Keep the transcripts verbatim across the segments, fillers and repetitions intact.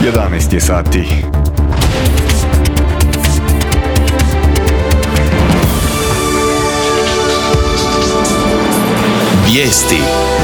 jedanaest je sati. Vijesti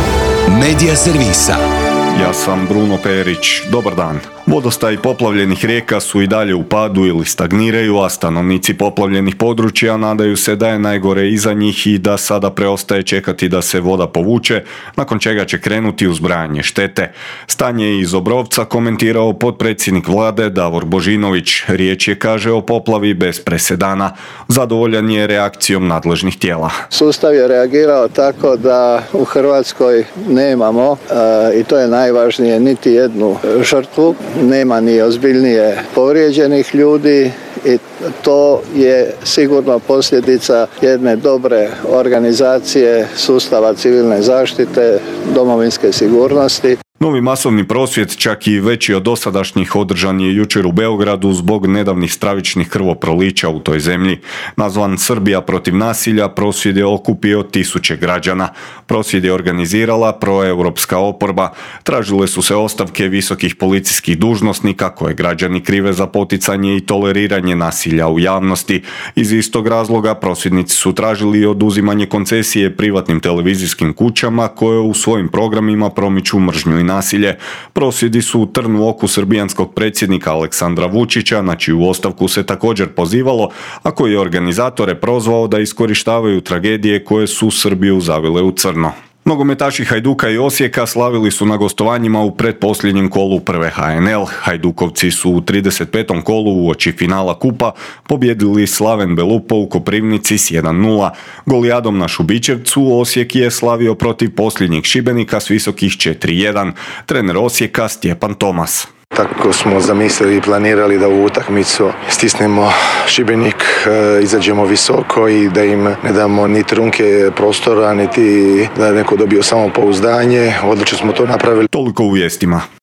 Medija servisa. Ja sam Bruno Perić. Dobar dan. Vodostaji poplavljenih rijeka su i dalje u padu ili stagniraju, a stanovnici poplavljenih područja nadaju se da je najgore iza njih i da sada preostaje čekati da se voda povuče, nakon čega će krenuti uzbrajanje štete. Stanje je iz Obrovca komentirao potpredsjednik vlade Davor Božinović. Riječ je, kaže, o poplavi bez presedana. Zadovoljan je reakcijom nadležnih tijela. Sustav je reagirao tako da u Hrvatskoj nemamo, e, i to je najvažnije, niti jednu žrtvu. Nema ni ozbiljnije povrijeđenih ljudi i to je sigurno posljedica jedne dobre organizacije sustava civilne zaštite, domovinske sigurnosti. Novi masovni prosvjed, čak i veći od dosadašnjih, održan je jučer u Beogradu zbog nedavnih stravičnih krvoprolića u toj zemlji. Nazvan Srbija protiv nasilja, prosvjed je okupio tisuće građana. Prosvjed je organizirala proeuropska oporba. Tražile su se ostavke visokih policijskih dužnosnika koje građani krive za poticanje i toleriranje nasilja u javnosti. Iz istog razloga prosvjednici su tražili oduzimanje koncesije privatnim televizijskim kućama koje u svojim programima promiču mržnju i nasilje. Prosvjedi su u trn u oku srbijanskog predsjednika Aleksandra Vučića, na čiju ostavku se također pozivalo, a koji je organizatore prozvao da iskorištavaju tragedije koje su Srbiju zavile u crno. Nogometaši Hajduka i Osijeka slavili su na gostovanjima u pretposljednjem kolu prve H N L. Hajdukovci su u trideset petom kolu uoči finala kupa pobjedili Slaven Belupo u Koprivnici s jedan nula. Golijadom na Šubićevcu Osijek je slavio protiv posljednjeg Šibenika s visokih četiri jedan. Trener Osijeka Stjepan Tomas. Tako smo zamislili i planirali da u utakmicu stisnemo Šibenik, izađemo visoko i da im ne damo ni trunke prostora, niti da neko dobio samopouzdanje. Odlično smo to napravili. Toliko u vijestima.